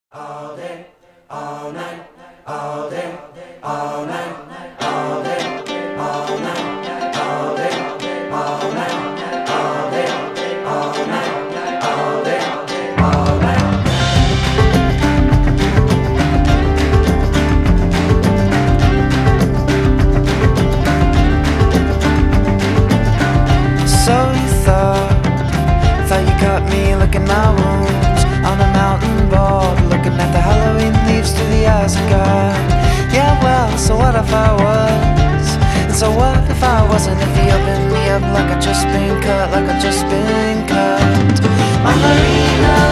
All day, all night, all day, all night, all day, all night, all day, all night, all day, all night, all day, all night. So you thought you caught me licking my wounds on a mountain board, looking at the Halloween leaves through the eyes of God. Yeah, well, so what if I was? And so what if I wasn't? If he opened me up like I just been cut, like I just been cut. My marina